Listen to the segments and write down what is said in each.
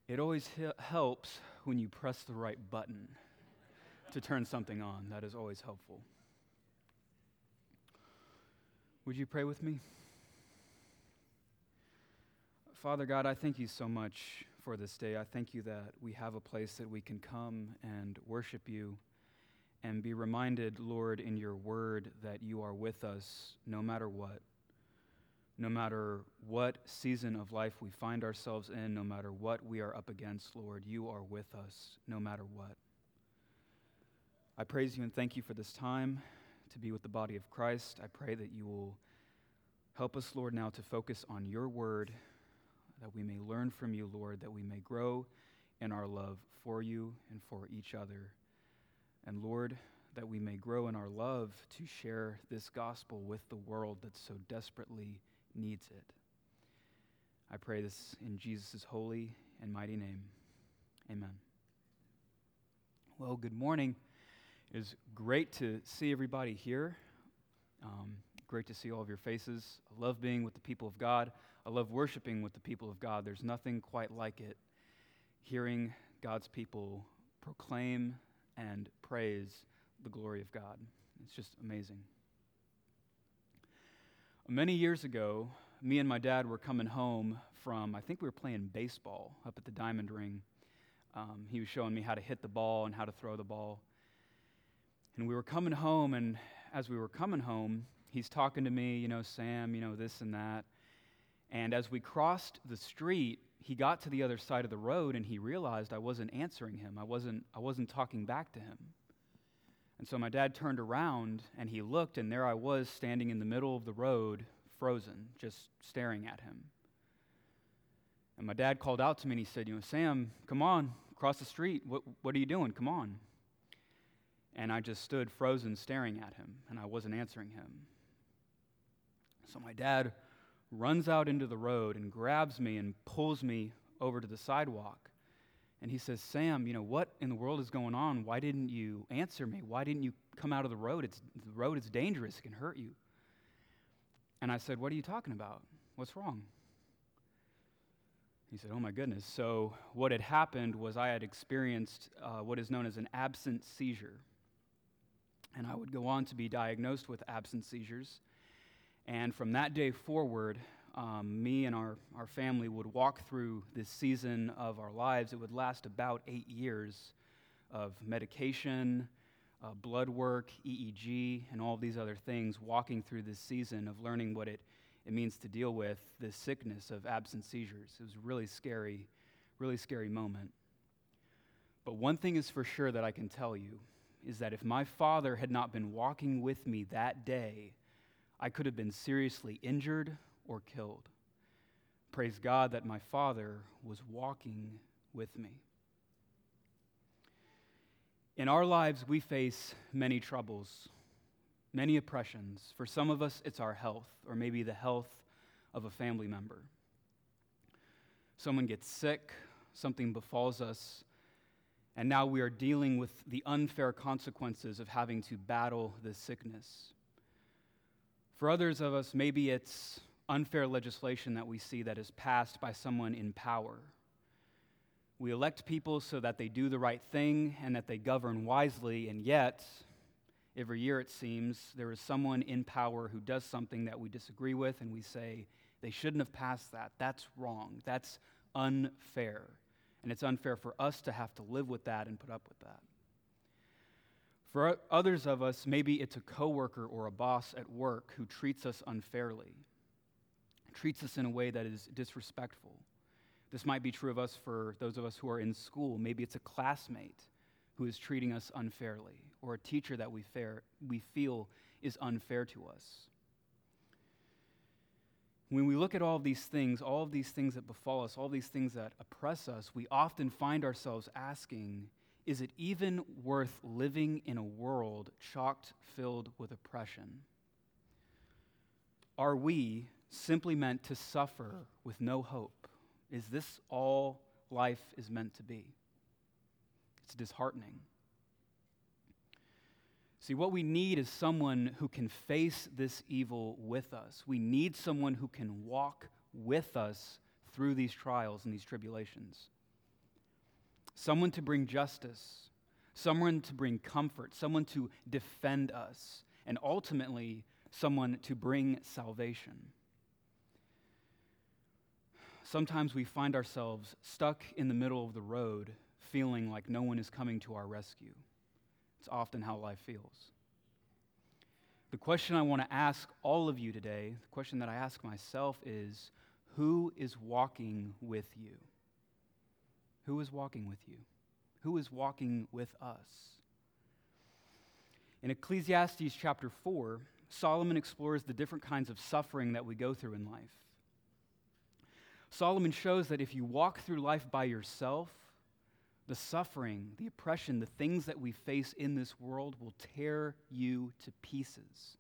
It always helps when you press the right button to turn something on. That is always helpful. Would you pray with me? Father God, I thank you so much for this day. I thank you that we have a place that we can come and worship you and be reminded, Lord, in your word that you are with us no matter what. No matter what season of life we find ourselves in, no matter what we are up against, Lord, you are with us no matter what. I praise you and thank you for this time to be with the body of Christ. I pray that you will help us, Lord, now to focus on your word, that we may learn from you, Lord, that we may grow in our love for you and for each other. And Lord, that we may grow in our love to share this gospel with the world that so desperately needs it. I pray this in Jesus' holy and mighty name. Amen. Well, good morning. It is great to see everybody here. Great to see all of your faces. I love being with the people of God. I love worshiping with the people of God. There's nothing quite like it. Hearing God's people proclaim and praise the glory of God. It's just amazing. Many years ago, me and my dad were coming home from, I think we were playing baseball up at the Diamond Ring. He was showing me how to hit the ball and how to throw the ball. And we were coming home, and as we were coming home, he's talking to me, Sam, this and that. And as we crossed the street, he got to the other side of the road, and he realized I wasn't answering him. I wasn't talking back to him. And so my dad turned around, and he looked, and there I was standing in the middle of the road, frozen, just staring at him. And my dad called out to me, and he said, Sam, come on, cross the street. What are you doing? Come on. And I just stood frozen, staring at him, and I wasn't answering him. So my dad runs out into the road and grabs me and pulls me over to the sidewalk. And he says, Sam, what in the world is going on? Why didn't you answer me? Why didn't you come out of the road? The road is dangerous. It can hurt you. And I said, what are you talking about? What's wrong? He said, oh my goodness. So what had happened was I had experienced what is known as an absent seizure. And I would go on to be diagnosed with absent seizures. And from that day forward, me and our family would walk through this season of our lives. It would last about 8 years of medication, blood work, EEG, and all of these other things, walking through this season of learning what it means to deal with this sickness of absent seizures. It was a really scary moment. But one thing is for sure that I can tell you is that if my father had not been walking with me that day, I could have been seriously injured or killed. Praise God that my father was walking with me. In our lives, we face many troubles, many oppressions. For some of us, it's our health, or maybe the health of a family member. Someone gets sick, something befalls us, and now we are dealing with the unfair consequences of having to battle this sickness. For others of us, maybe it's unfair legislation that we see that is passed by someone in power. We elect people so that they do the right thing and that they govern wisely, and yet, every year it seems, there is someone in power who does something that we disagree with, and we say, they shouldn't have passed that. That's wrong. That's unfair. And it's unfair for us to have to live with that and put up with that. For others of us, maybe it's a coworker or a boss at work who treats us unfairly, treats us in a way that is disrespectful. This might be true of us for those of us who are in school. Maybe it's a classmate who is treating us unfairly, or a teacher that we feel is unfair to us. When we look at all of these things that befall us, all these things that oppress us, we often find ourselves asking, is it even worth living in a world chock filled with oppression? Are we simply meant to suffer with no hope? Is this all life is meant to be? It's disheartening. See, what we need is someone who can face this evil with us. We need someone who can walk with us through these trials and these tribulations. someone to bring justice, someone to bring comfort, someone to defend us, and ultimately, someone to bring salvation. Sometimes we find ourselves stuck in the middle of the road, feeling like no one is coming to our rescue. It's often how life feels. The question I want to ask all of you today, the question that I ask myself is, who is walking with you? Who is walking with you? Who is walking with us? In Ecclesiastes chapter 4, Solomon explores the different kinds of suffering that we go through in life. Solomon shows that if you walk through life by yourself, the suffering, the oppression, the things that we face in this world will tear you to pieces.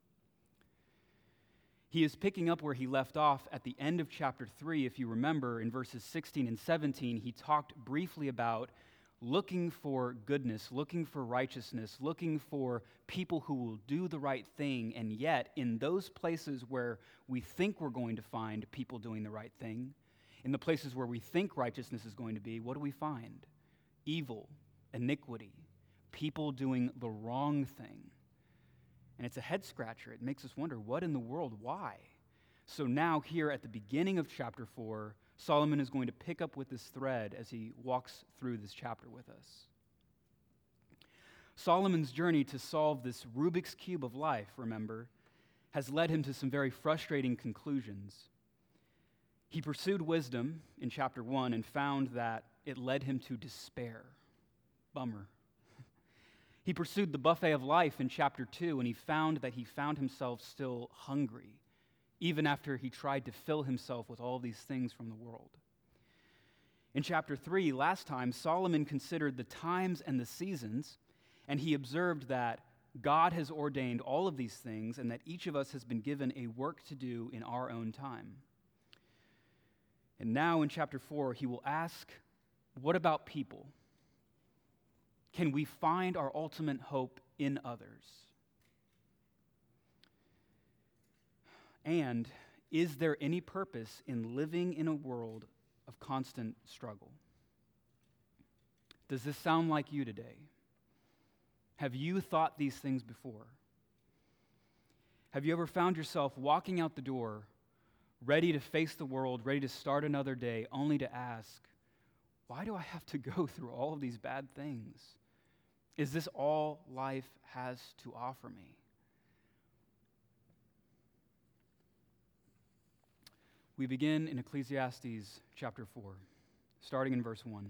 He is picking up where he left off at the end of chapter 3. If you remember, in verses 16 and 17, he talked briefly about looking for goodness, looking for righteousness, looking for people who will do the right thing, and yet in those places where we think we're going to find people doing the right thing, in the places where we think righteousness is going to be, what do we find? Evil, iniquity, people doing the wrong thing. And it's a head scratcher. It makes us wonder, what in the world? Why? So now here at the beginning of chapter 4, Solomon is going to pick up with this thread as he walks through this chapter with us. Solomon's journey to solve this Rubik's Cube of life, remember, has led him to some very frustrating conclusions. He pursued wisdom in chapter 1 and found that it led him to despair. Bummer. He pursued the buffet of life in chapter 2 and he found himself still hungry, even after he tried to fill himself with all these things from the world. In chapter 3, last time, Solomon considered the times and the seasons, and he observed that God has ordained all of these things and that each of us has been given a work to do in our own time. And now in chapter 4, he will ask, what about people? Can we find our ultimate hope in others? And is there any purpose in living in a world of constant struggle? Does this sound like you today? Have you thought these things before? Have you ever found yourself walking out the door, ready to face the world, ready to start another day, only to ask, why do I have to go through all of these bad things? Is this all life has to offer me? We begin in Ecclesiastes chapter 4, starting in verse 1.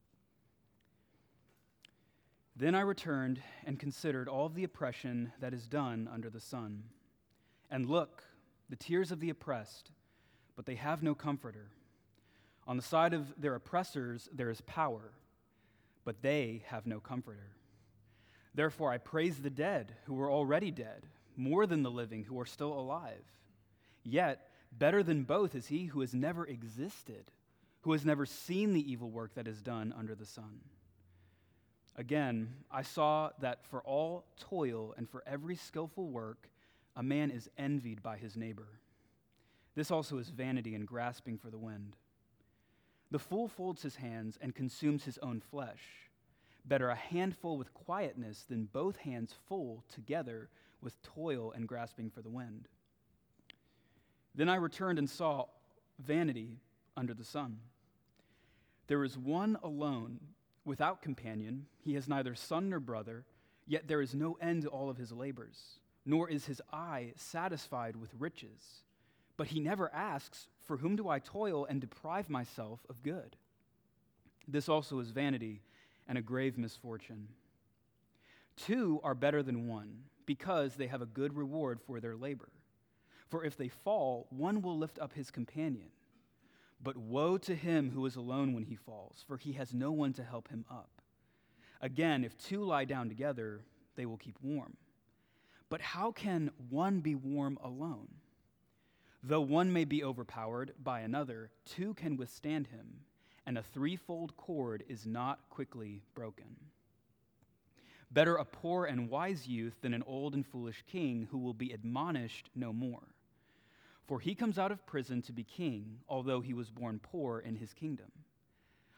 Then I returned and considered all of the oppression that is done under the sun. And look, the tears of the oppressed, but they have no comforter. On the side of their oppressors there is power, but they have no comforter. Therefore I praise the dead who are already dead, more than the living who are still alive. Yet better than both is he who has never existed, who has never seen the evil work that is done under the sun. Again, I saw that for all toil and for every skillful work, a man is envied by his neighbor. This also is vanity and grasping for the wind. The fool folds his hands and consumes his own flesh. Better a handful with quietness than both hands full together with toil and grasping for the wind. Then I returned and saw vanity under the sun. There is one alone, without companion. He has neither son nor brother, yet there is no end to all of his labors, nor is his eye satisfied with riches. But he never asks, for whom do I toil and deprive myself of good? This also is vanity and a grave misfortune. Two are better than one, because they have a good reward for their labor. For if they fall, one will lift up his companion. But woe to him who is alone when he falls, for he has no one to help him up. Again, if two lie down together, they will keep warm. But how can one be warm alone? Though one may be overpowered by another, two can withstand him, and a threefold cord is not quickly broken. Better a poor and wise youth than an old and foolish king who will be admonished no more. For he comes out of prison to be king, although he was born poor in his kingdom.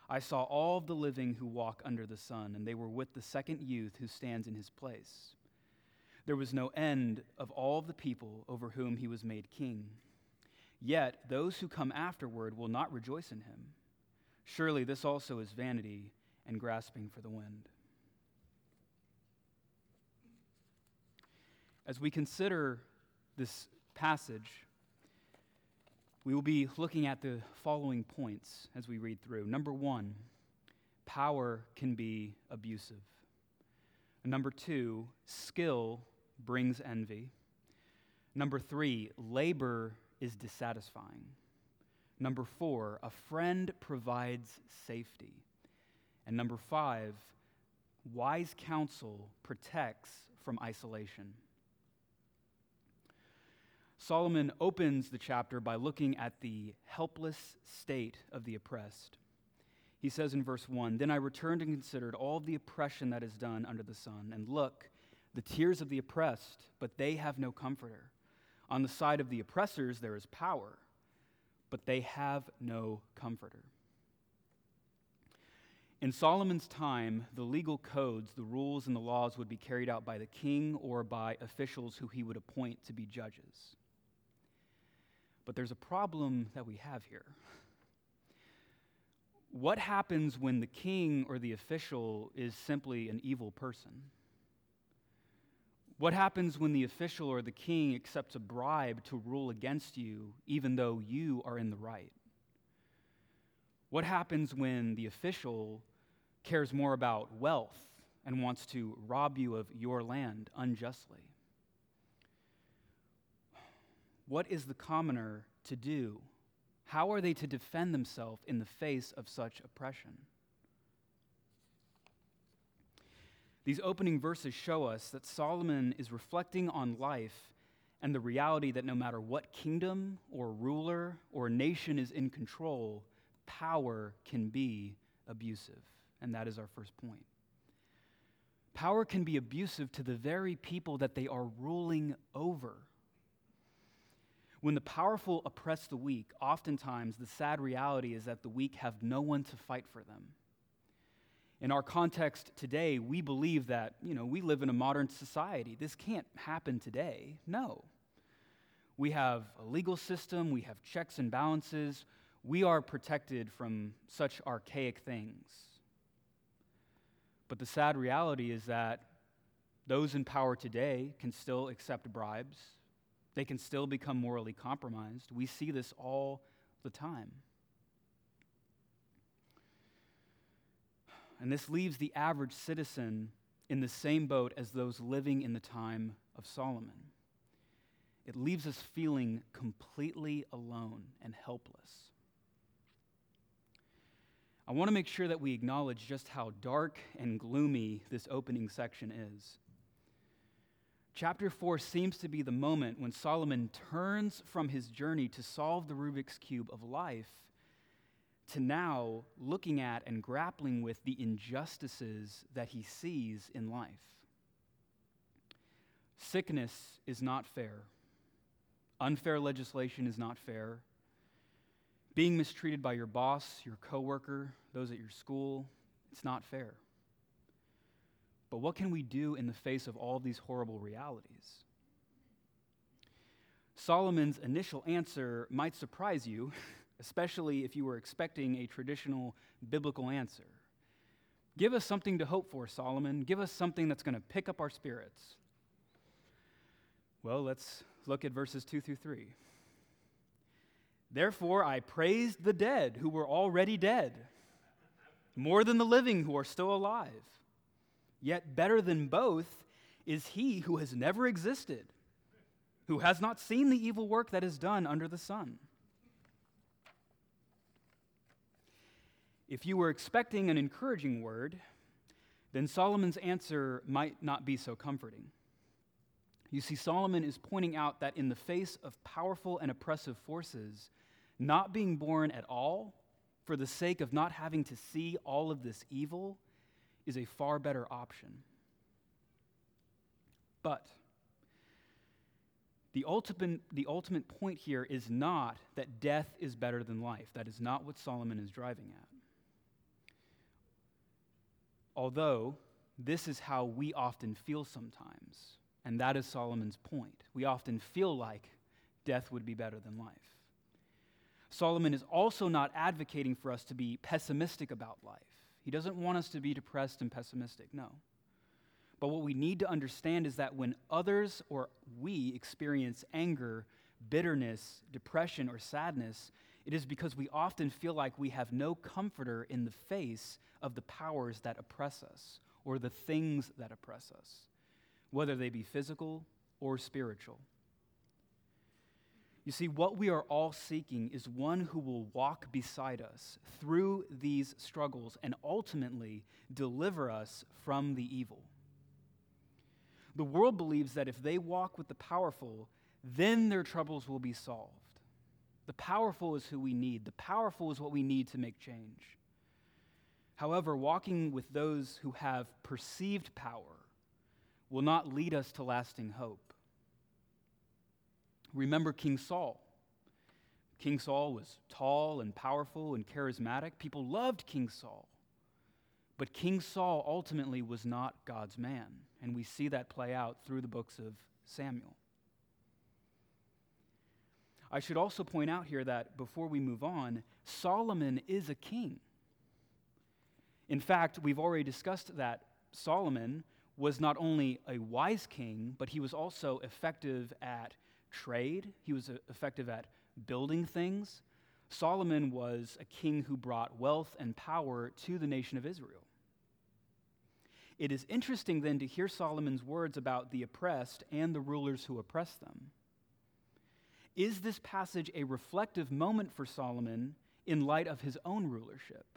I saw all the living who walk under the sun, and they were with the second youth who stands in his place. There was no end of all the people over whom he was made king. Yet those who come afterward will not rejoice in him. Surely this also is vanity and grasping for the wind. As we consider this passage, we will be looking at the following points as we read through. Number one, power can be abusive. Number two, skill brings envy. Number three, labor is dissatisfying. Number four, a friend provides safety. And number five, wise counsel protects from isolation. Solomon opens the chapter by looking at the helpless state of the oppressed. He says in verse 1, "Then I returned and considered all the oppression that is done under the sun, and look, the tears of the oppressed, but they have no comforter. On the side of the oppressors there is power, but they have no comforter." In Solomon's time, the legal codes, the rules, and the laws would be carried out by the king or by officials who he would appoint to be judges. But there's a problem that we have here. What happens when the king or the official is simply an evil person? What happens when the official or the king accepts a bribe to rule against you, even though you are in the right? What happens when the official cares more about wealth and wants to rob you of your land unjustly? What is the commoner to do? How are they to defend themselves in the face of such oppression? These opening verses show us that Solomon is reflecting on life and the reality that no matter what kingdom or ruler or nation is in control, power can be abusive. And that is our first point. Power can be abusive to the very people that they are ruling over. When the powerful oppress the weak, oftentimes the sad reality is that the weak have no one to fight for them. In our context today, we believe that, we live in a modern society. This can't happen today. No. We have a legal system, we have checks and balances. We are protected from such archaic things. But the sad reality is that those in power today can still accept bribes. They can still become morally compromised. We see this all the time. And this leaves the average citizen in the same boat as those living in the time of Solomon. It leaves us feeling completely alone and helpless. I want to make sure that we acknowledge just how dark and gloomy this opening section is. Chapter 4 seems to be the moment when Solomon turns from his journey to solve the Rubik's Cube of life to now looking at and grappling with the injustices that he sees in life. Sickness is not fair. Unfair legislation is not fair. Being mistreated by your boss, your coworker, those at your school, it's not fair. But what can we do in the face of all these horrible realities? Solomon's initial answer might surprise you, especially if you were expecting a traditional biblical answer. Give us something to hope for, Solomon. Give us something that's going to pick up our spirits. Well, let's look at verses 2 through 3. "Therefore I praised the dead who were already dead, more than the living who are still alive. Yet better than both is he who has never existed, who has not seen the evil work that is done under the sun." If you were expecting an encouraging word, then Solomon's answer might not be so comforting. You see, Solomon is pointing out that in the face of powerful and oppressive forces, not being born at all, for the sake of not having to see all of this evil, is a far better option. But the ultimate point here is not that death is better than life. That is not what Solomon is driving at. Although, this is how we often feel sometimes, and that is Solomon's point. We often feel like death would be better than life. Solomon is also not advocating for us to be pessimistic about life. He doesn't want us to be depressed and pessimistic, no. But what we need to understand is that when others or we experience anger, bitterness, depression, or sadness, it is because we often feel like we have no comforter in the face of the powers that oppress us or the things that oppress us, whether they be physical or spiritual. You see, what we are all seeking is one who will walk beside us through these struggles and ultimately deliver us from the evil. The world believes that if they walk with the powerful, then their troubles will be solved. The powerful is who we need. The powerful is what we need to make change. However, walking with those who have perceived power will not lead us to lasting hope. Remember King Saul. King Saul was tall and powerful and charismatic. People loved King Saul. But King Saul ultimately was not God's man, and we see that play out through the books of Samuel. I should also point out here that before we move on, Solomon is a king. In fact, we've already discussed that Solomon was not only a wise king, but he was also effective at trade. He was effective at building things. Solomon was a king who brought wealth and power to the nation of Israel. It is interesting then to hear Solomon's words about the oppressed and the rulers who oppress them. Is this passage a reflective moment for Solomon in light of his own rulership?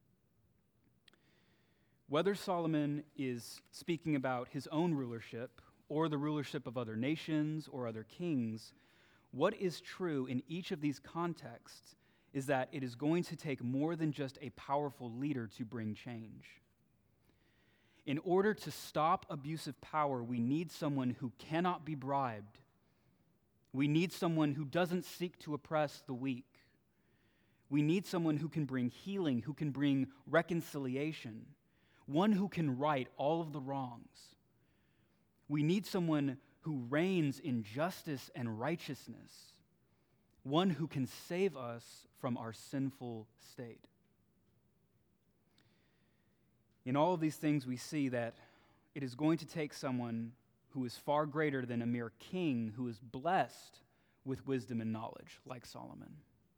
Whether Solomon is speaking about his own rulership or the rulership of other nations or other kings, what is true in each of these contexts is that it is going to take more than just a powerful leader to bring change. In order to stop abusive power, we need someone who cannot be bribed. We need someone who doesn't seek to oppress the weak. We need someone who can bring healing, who can bring reconciliation, one who can right all of the wrongs. We need someone who reigns in justice and righteousness, one who can save us from our sinful state. In all of these things, we see that it is going to take someone who is far greater than a mere king who is blessed with wisdom and knowledge, like Solomon.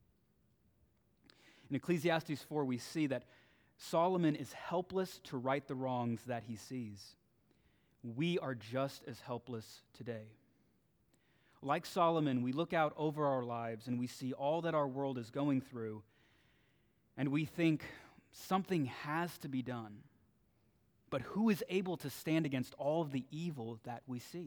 In Ecclesiastes 4, we see that Solomon is helpless to right the wrongs that he sees. We are just as helpless today. Like Solomon, we look out over our lives and we see all that our world is going through, and we think something has to be done. But who is able to stand against all of the evil that we see?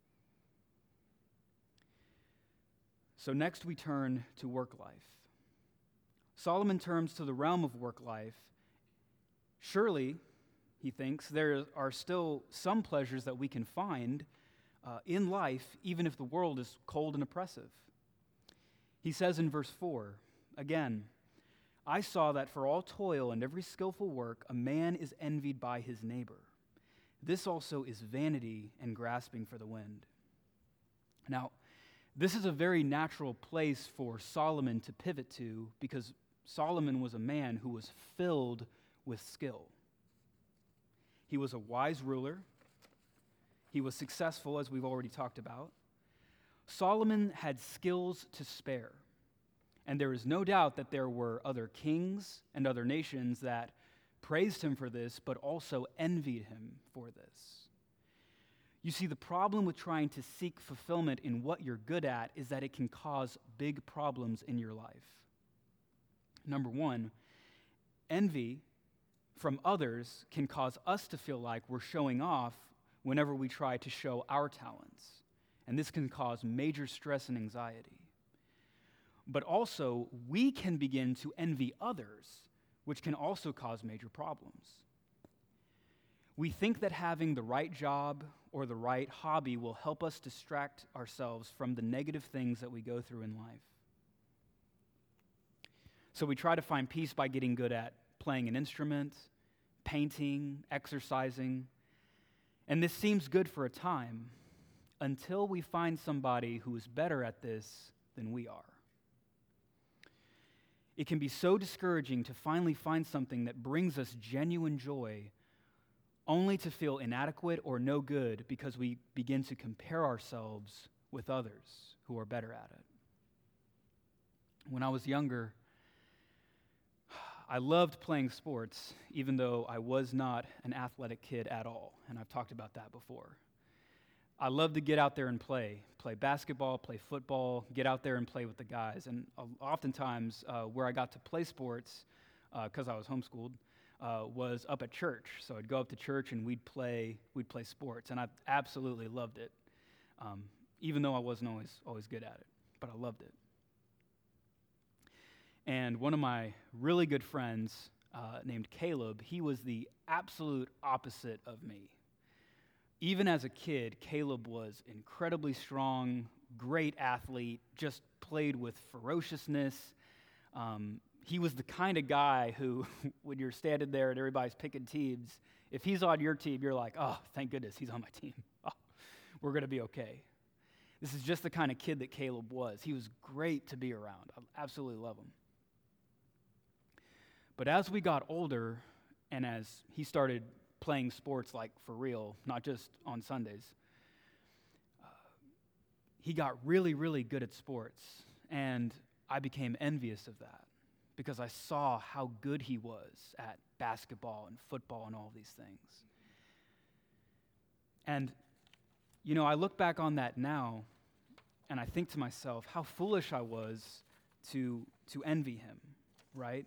So next we turn to work life. Solomon turns to the realm of work life. Surely, he thinks, there are still some pleasures that we can find in life, even if the world is cold and oppressive. He says in verse 4, again, I saw that for all toil and every skillful work, a man is envied by his neighbor. This also is vanity and grasping for the wind. Now, this is a very natural place for Solomon to pivot to because Solomon was a man who was filled with skill. He was a wise ruler. He was successful, as we've already talked about. Solomon had skills to spare. And there is no doubt that there were other kings and other nations that praised him for this, but also envied him for this. You see, the problem with trying to seek fulfillment in what you're good at is that it can cause big problems in your life. Number one, envy from others can cause us to feel like we're showing off whenever we try to show our talents. And this can cause major stress and anxiety. But also, we can begin to envy others, which can also cause major problems. We think that having the right job or the right hobby will help us distract ourselves from the negative things that we go through in life. So we try to find peace by getting good at playing an instrument, painting, exercising. And this seems good for a time until we find somebody who is better at this than we are. It can be so discouraging to finally find something that brings us genuine joy, only to feel inadequate or no good because we begin to compare ourselves with others who are better at it. When I was younger, I loved playing sports, even though I was not an athletic kid at all, and I've talked about that before. I loved to get out there and play basketball, play football, get out there and play with the guys. And oftentimes, where I got to play sports, because I was homeschooled, was up at church. So I'd go up to church and we'd play sports, and I absolutely loved it, even though I wasn't always good at it, but I loved it. And one of my really good friends named Caleb, he was the absolute opposite of me. Even as a kid, Caleb was incredibly strong, great athlete, just played with ferociousness. He was the kind of guy who, when you're standing there and everybody's picking teams, if he's on your team, you're like, oh, thank goodness he's on my team. Oh, we're going to be okay. This is just the kind of kid that Caleb was. He was great to be around. I absolutely love him. But as we got older and as he started playing sports like for real, not just on Sundays, he got really, really good at sports. And I became envious of that because I saw how good he was at basketball and football and all these things. And, I look back on that now and I think to myself how foolish I was to envy him, right?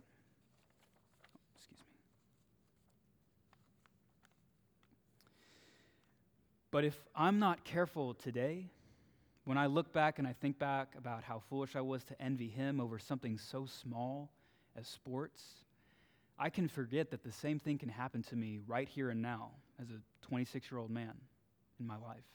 But if I'm not careful today, when I look back and I think back about how foolish I was to envy him over something so small as sports, I can forget that the same thing can happen to me right here and now as a 26-year-old man in my life.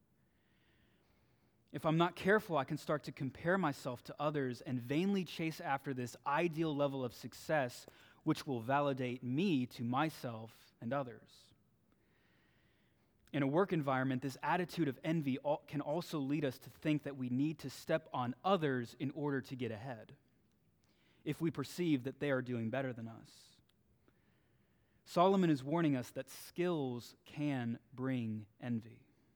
If I'm not careful, I can start to compare myself to others and vainly chase after this ideal level of success, which will validate me to myself and others. In a work environment, this attitude of envy can also lead us to think that we need to step on others in order to get ahead, if we perceive that they are doing better than us. Solomon is warning us that skills can bring envy.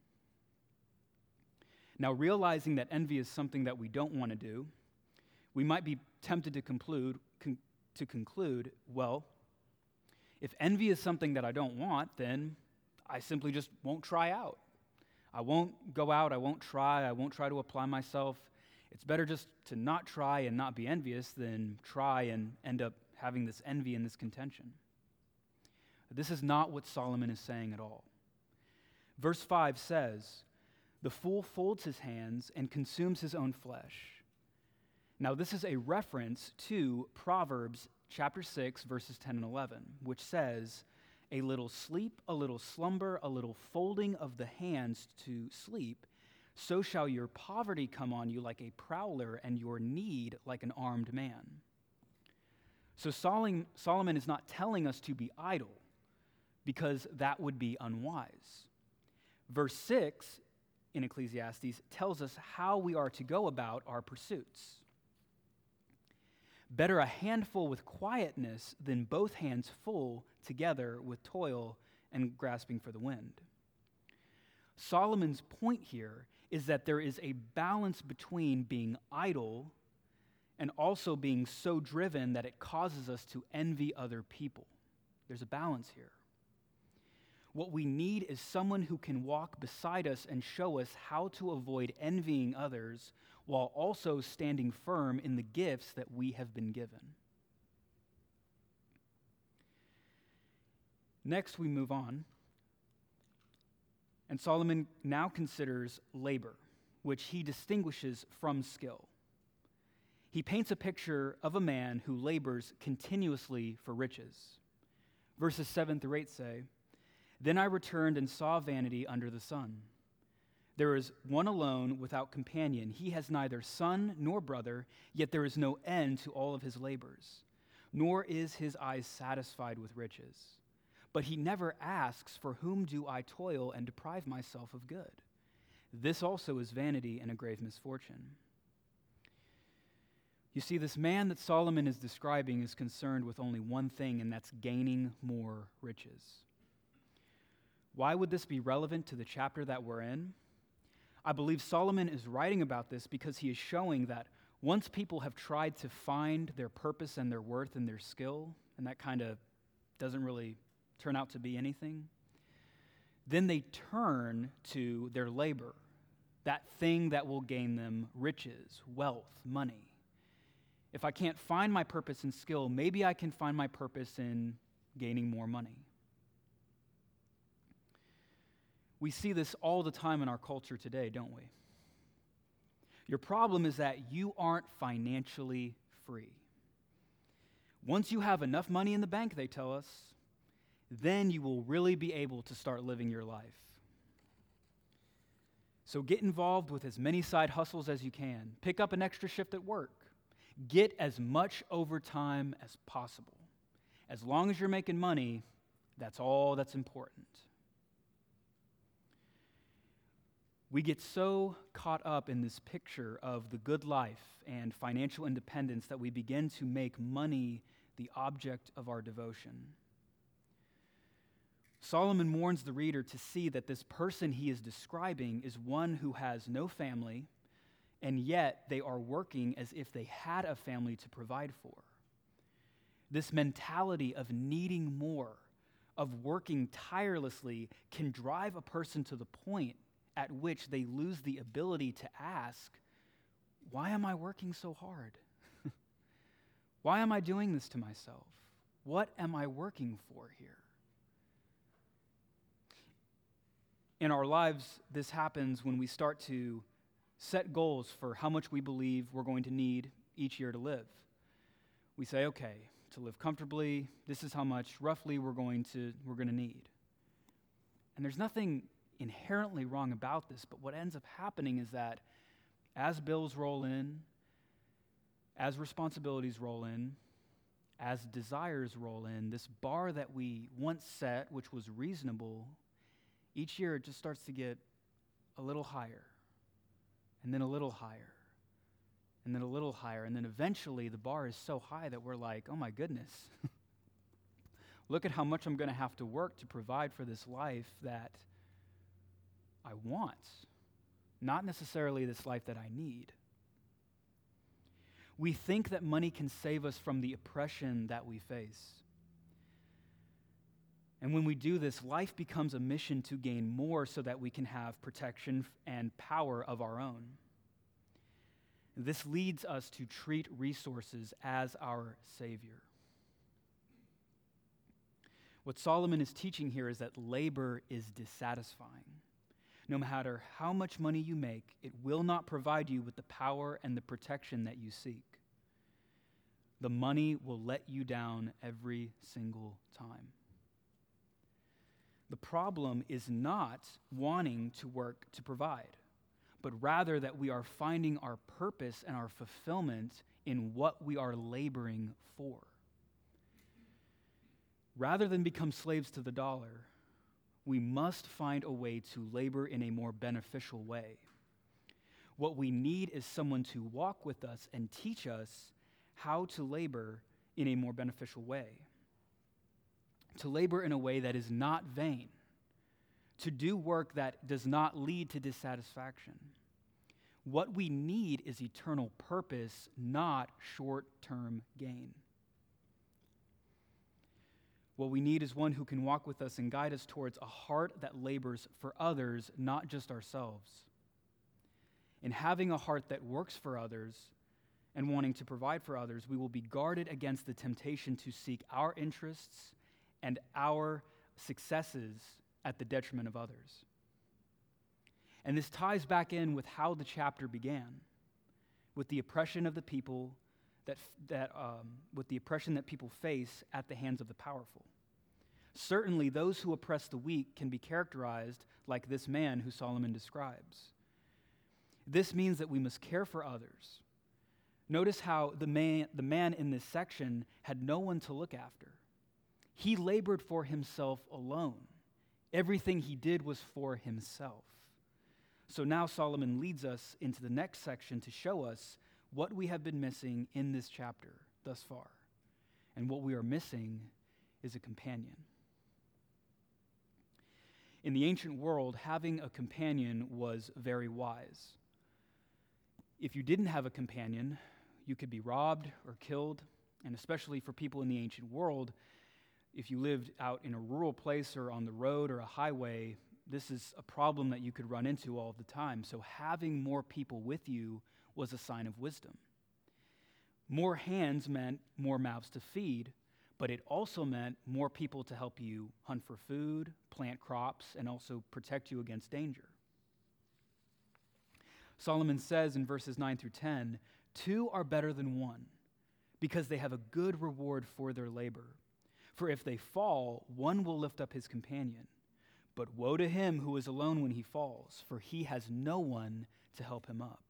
Now, realizing that envy is something that we don't want to do, we might be tempted to conclude, well, if envy is something that I don't want, then I simply just won't try out. I won't go out, I won't try to apply myself. It's better just to not try and not be envious than try and end up having this envy and this contention. This is not what Solomon is saying at all. Verse 5 says, "The fool folds his hands and consumes his own flesh." Now this is a reference to Proverbs chapter 6, verses 10 and 11, which says, "A little sleep, a little slumber, a little folding of the hands to sleep, so shall your poverty come on you like a prowler and your need like an armed man." So Solomon is not telling us to be idle, because that would be unwise. Verse 6 in Ecclesiastes tells us how we are to go about our pursuits. "Better a handful with quietness than both hands full together with toil and grasping for the wind." Solomon's point here is that there is a balance between being idle and also being so driven that it causes us to envy other people. There's a balance here. What we need is someone who can walk beside us and show us how to avoid envying others while also standing firm in the gifts that we have been given. Next, we move on. And Solomon now considers labor, which he distinguishes from skill. He paints a picture of a man who labors continuously for riches. Verses 7 through 8 say, "Then I returned and saw vanity under the sun. There is one alone without companion. He has neither son nor brother, yet there is no end to all of his labors, nor is his eyes satisfied with riches. but he never asks, for whom do I toil and deprive myself of good? This also is vanity and a grave misfortune. You see, this man that Solomon is describing is concerned with only one thing, and that's gaining more riches. Why would this be relevant to the chapter that we're in? I believe Solomon is writing about this because he is showing that once people have tried to find their purpose and their worth and their skill, and that kind of doesn't really turn out to be anything, then they turn to their labor, that thing that will gain them riches, wealth, money. If I can't find my purpose and skill, maybe I can find my purpose in gaining more money. We see this all the time in our culture today, don't we? Your problem is that you aren't financially free. Once you have enough money in the bank, they tell us, then you will really be able to start living your life. So get involved with as many side hustles as you can. Pick up an extra shift at work. Get as much overtime as possible. As long as you're making money, that's all that's important. We get so caught up in this picture of the good life and financial independence that we begin to make money the object of our devotion. Solomon warns the reader to see that this person he is describing is one who has no family, and yet they are working as if they had a family to provide for. This mentality of needing more, of working tirelessly, can drive a person to the point at which they lose the ability to ask, why am I working so hard? Why am I doing this to myself? What am I working for here? In our lives, this happens when we start to set goals for how much we believe we're going to need each year to live. We say, okay, to live comfortably, this is how much roughly we're going to need. And there's nothing inherently wrong about this, but what ends up happening is that as bills roll in, as responsibilities roll in, as desires roll in, this bar that we once set, which was reasonable, each year it just starts to get a little higher, and then a little higher, and then a little higher, and then eventually the bar is so high that we're like, oh my goodness, look at how much I'm going to have to work to provide for this life that I want, not necessarily this life that I need. We think that money can save us from the oppression that we face. And when we do this, life becomes a mission to gain more so that we can have protection and power of our own. This leads us to treat resources as our savior. What Solomon is teaching here is that labor is dissatisfying. No matter how much money you make, it will not provide you with the power and the protection that you seek. The money will let you down every single time. The problem is not wanting to work to provide, but rather that we are finding our purpose and our fulfillment in what we are laboring for. Rather than become slaves to the dollar, we must find a way to labor in a more beneficial way. What we need is someone to walk with us and teach us how to labor in a more beneficial way. To labor in a way that is not vain. To do work that does not lead to dissatisfaction. What we need is eternal purpose, not short-term gain. What we need is one who can walk with us and guide us towards a heart that labors for others, not just ourselves. In having a heart that works for others and wanting to provide for others, we will be guarded against the temptation to seek our interests and our successes at the detriment of others. And this ties back in with how the chapter began, with the oppression of the people with the oppression that people face at the hands of the powerful. Certainly, those who oppress the weak can be characterized like this man who Solomon describes. This means that we must care for others. Notice how the man in this section had no one to look after. He labored for himself alone. Everything he did was for himself. So now Solomon leads us into the next section to show us what we have been missing in this chapter thus far. And what we are missing is a companion. In the ancient world, having a companion was very wise. If you didn't have a companion, you could be robbed or killed, and especially for people in the ancient world, if you lived out in a rural place or on the road or a highway, this is a problem that you could run into all the time. So having more people with you was a sign of wisdom. More hands meant more mouths to feed, but it also meant more people to help you hunt for food, plant crops, and also protect you against danger. Solomon says in verses 9 through 10, 2 are better than 1, because they have a good reward for their labor. For if they fall, one will lift up his companion. But woe to him who is alone when he falls, for he has no one to help him up.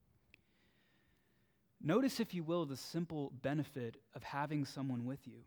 Notice, if you will, the simple benefit of having someone with you.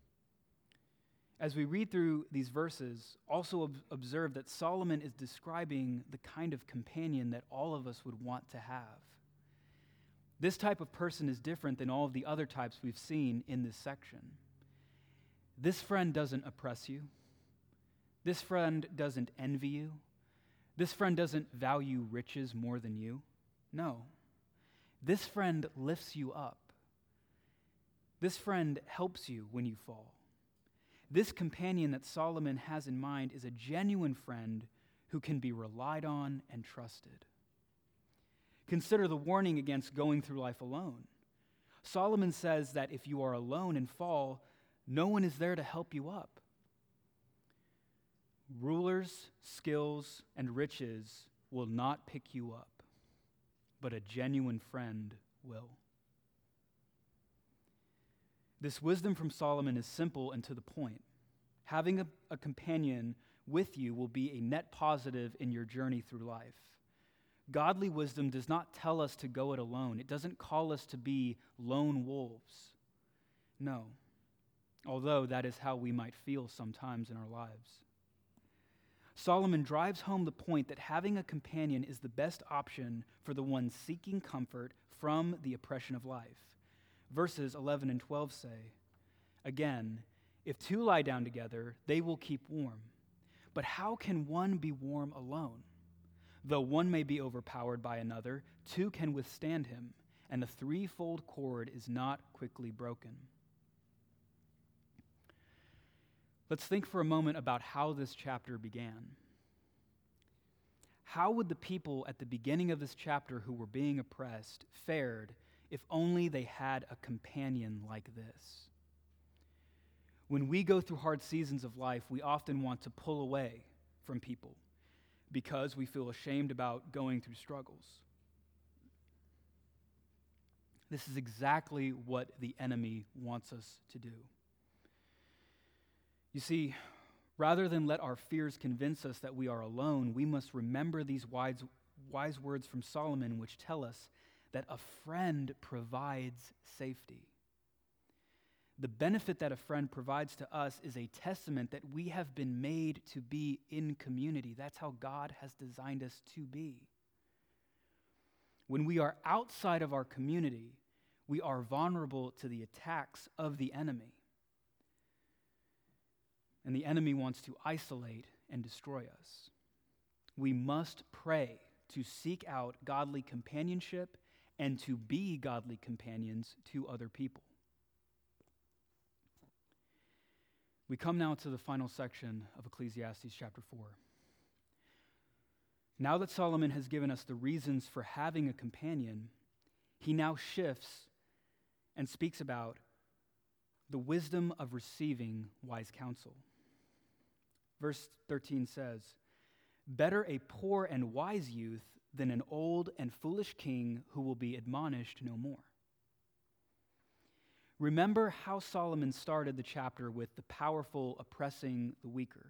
As we read through these verses, also observe that Solomon is describing the kind of companion that all of us would want to have. This type of person is different than all of the other types we've seen in this section. This friend doesn't oppress you. This friend doesn't envy you. This friend doesn't value riches more than you. No. This friend lifts you up. This friend helps you when you fall. This companion that Solomon has in mind is a genuine friend who can be relied on and trusted. Consider the warning against going through life alone. Solomon says that if you are alone and fall, no one is there to help you up. Rulers, skills, and riches will not pick you up, but a genuine friend will. This wisdom from Solomon is simple and to the point. Having a companion with you will be a net positive in your journey through life. Godly wisdom does not tell us to go it alone. It doesn't call us to be lone wolves. No, although that is how we might feel sometimes in our lives. Solomon drives home the point that having a companion is the best option for the one seeking comfort from the oppression of life. Verses 11 and 12 say, again, if 2 lie down together, they will keep warm. But how can one be warm alone? Though one may be overpowered by another, 2 can withstand him, and the threefold cord is not quickly broken. Let's think for a moment about how this chapter began. How would the people at the beginning of this chapter who were being oppressed fared if only they had a companion like this? When we go through hard seasons of life, we often want to pull away from people because we feel ashamed about going through struggles. This is exactly what the enemy wants us to do. You see, rather than let our fears convince us that we are alone, we must remember these wise words from Solomon, which tell us that a friend provides safety. The benefit that a friend provides to us is a testament that we have been made to be in community. That's how God has designed us to be. When we are outside of our community, we are vulnerable to the attacks of the enemy. And the enemy wants to isolate and destroy us. We must pray to seek out godly companionship and to be godly companions to other people. We come now to the final section of Ecclesiastes chapter 4. Now that Solomon has given us the reasons for having a companion, he now shifts and speaks about the wisdom of receiving wise counsel. Verse 13 says, "Better a poor and wise youth than an old and foolish king who will be admonished no more." Remember how Solomon started the chapter with the powerful oppressing the weaker.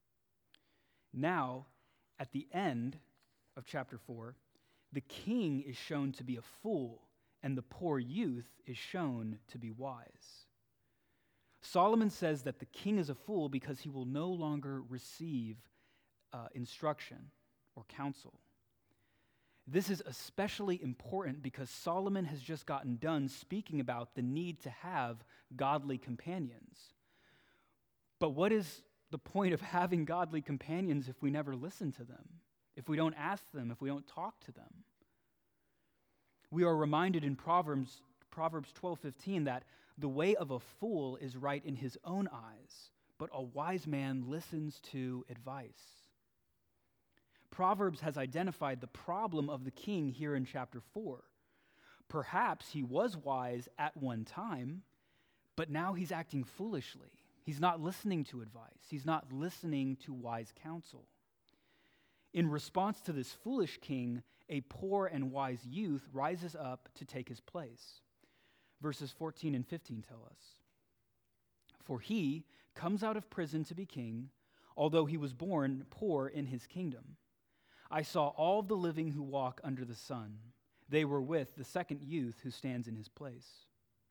Now, at the end of chapter 4, the king is shown to be a fool, and the poor youth is shown to be wise. Solomon says that the king is a fool because he will no longer receive instruction or counsel. This is especially important because Solomon has just gotten done speaking about the need to have godly companions. But what is the point of having godly companions if we never listen to them, if we don't ask them, if we don't talk to them? We are reminded in Proverbs 12:15 that the way of a fool is right in his own eyes, but a wise man listens to advice. Proverbs has identified the problem of the king here in chapter 4. Perhaps he was wise at one time, but now he's acting foolishly. He's not listening to advice. He's not listening to wise counsel. In response to this foolish king, a poor and wise youth rises up to take his place. Verses 14 and 15 tell us, "For he comes out of prison to be king, although he was born poor in his kingdom. I saw all the living who walk under the sun. They were with the second youth who stands in his place."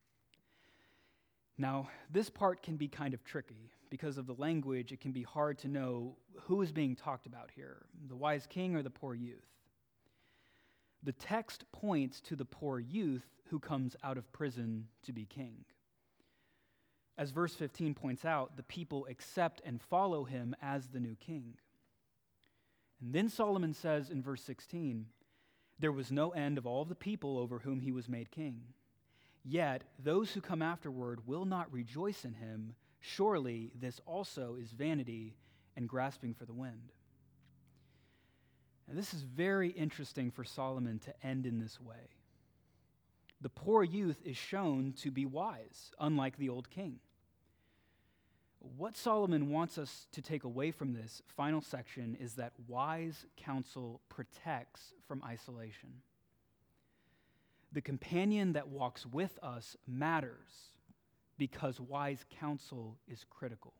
Now, this part can be kind of tricky. Because of the language, it can be hard to know who is being talked about here, the wise king or the poor youth. The text points to the poor youth who comes out of prison to be king. As verse 15 points out, the people accept and follow him as the new king. And then Solomon says in verse 16, "There was no end of all the people over whom he was made king. Yet those who come afterward will not rejoice in him. Surely this also is vanity and grasping for the wind." And this is very interesting for Solomon to end in this way. The poor youth is shown to be wise, unlike the old king. What Solomon wants us to take away from this final section is that wise counsel protects from isolation. The companion that walks with us matters because wise counsel is critical.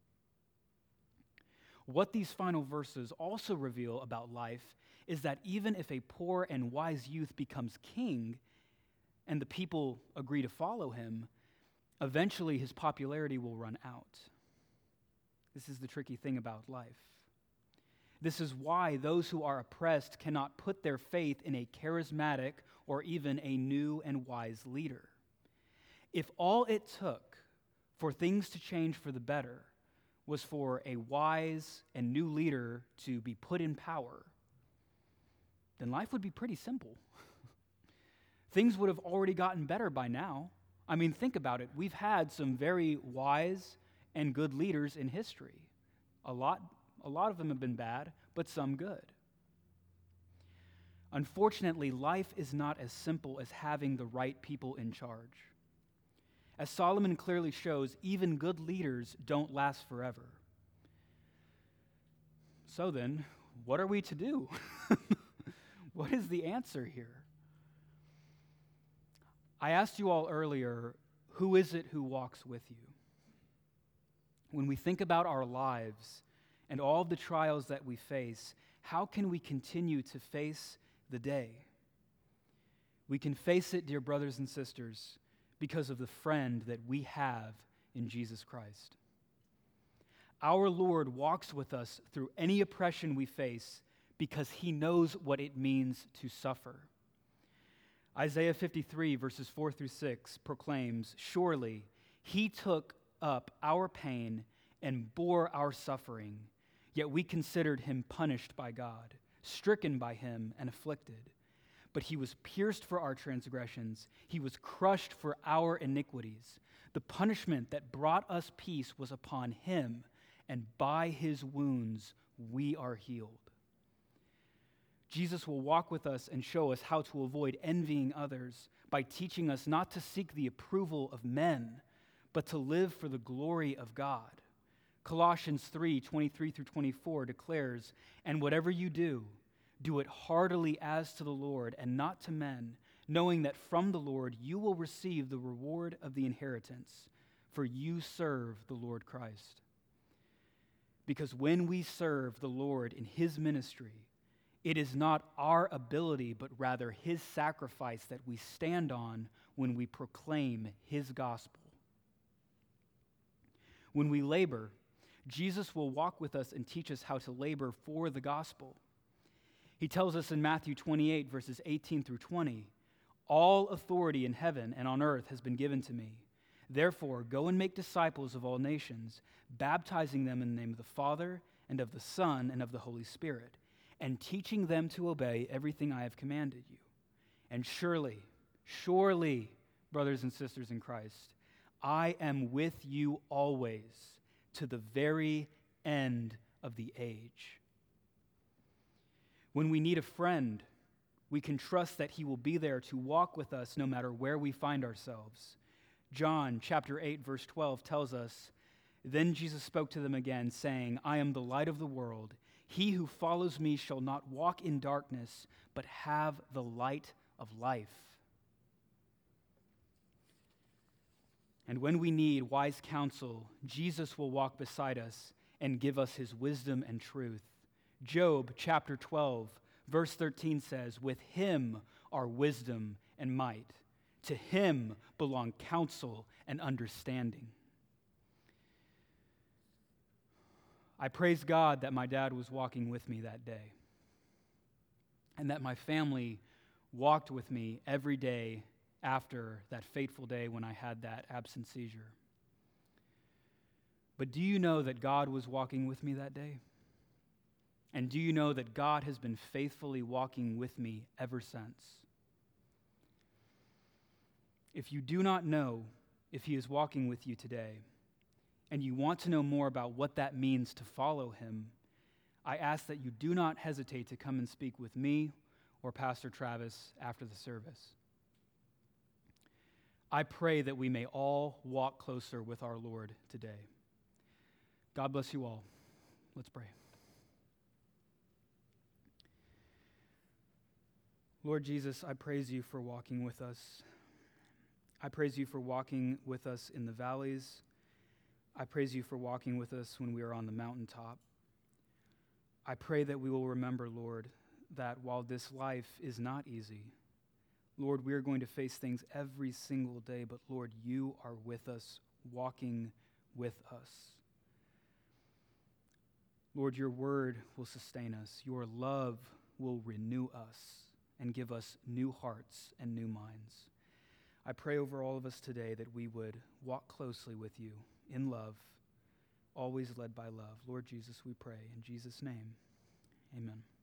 What these final verses also reveal about life is that even if a poor and wise youth becomes king and the people agree to follow him, eventually his popularity will run out. This is the tricky thing about life. This is why those who are oppressed cannot put their faith in a charismatic or even a new and wise leader. If all it took for things to change for the better was for a wise and new leader to be put in power, then life would be pretty simple. Things would have already gotten better by now. I mean, think about it. We've had some very wise and good leaders in history. A lot of them have been bad, but some good. Unfortunately, life is not as simple as having the right people in charge. As Solomon clearly shows, even good leaders don't last forever. So then, what are we to do? What is the answer here? I asked you all earlier, who is it who walks with you? When we think about our lives and all of the trials that we face, how can we continue to face the day? We can face it, dear brothers and sisters, because of the friend that we have in Jesus Christ. Our Lord walks with us through any oppression we face because he knows what it means to suffer. Isaiah 53, verses 4 through 6 proclaims, "Surely he took up our pain and bore our suffering, yet we considered him punished by God, stricken by him and afflicted. But he was pierced for our transgressions, he was crushed for our iniquities. The punishment that brought us peace was upon him, and by his wounds we are healed." Jesus will walk with us and show us how to avoid envying others by teaching us not to seek the approval of men, but to live for the glory of God. Colossians 3:23 through 24 declares, "And whatever you do, do it heartily as to the Lord and not to men, knowing that from the Lord you will receive the reward of the inheritance, for you serve the Lord Christ." Because when we serve the Lord in his ministry, it is not our ability, but rather his sacrifice that we stand on when we proclaim his gospel. When we labor, Jesus will walk with us and teach us how to labor for the gospel. He tells us in Matthew 28, verses 18 through 20, "All authority in heaven and on earth has been given to me. Therefore, go and make disciples of all nations, baptizing them in the name of the Father and of the Son and of the Holy Spirit, and teaching them to obey everything I have commanded you. And surely, brothers and sisters in Christ, I am with you always to the very end of the age." When we need a friend, we can trust that he will be there to walk with us no matter where we find ourselves. John chapter 8, verse 12 tells us, "Then Jesus spoke to them again, saying, I am the light of the world. He who follows me shall not walk in darkness, but have the light of life." And when we need wise counsel, Jesus will walk beside us and give us his wisdom and truth. Job chapter 12, verse 13 says, "With him are wisdom and might. To him belong counsel and understanding." I praise God that my dad was walking with me that day, and that my family walked with me every day after that fateful day when I had that absent seizure. But do you know that God was walking with me that day? And do you know that God has been faithfully walking with me ever since? If you do not know if he is walking with you today, and you want to know more about what that means to follow him, I ask that you do not hesitate to come and speak with me or Pastor Travis after the service. I pray that we may all walk closer with our Lord today. God bless you all. Let's pray. Lord Jesus, I praise you for walking with us. I praise you for walking with us in the valleys. I praise you for walking with us when we are on the mountaintop. I pray that we will remember, Lord, that while this life is not easy, Lord, we are going to face things every single day, but Lord, you are with us, walking with us. Lord, your word will sustain us. Your love will renew us and give us new hearts and new minds. I pray over all of us today that we would walk closely with you in love, always led by love. Lord Jesus, we pray in Jesus' name, amen.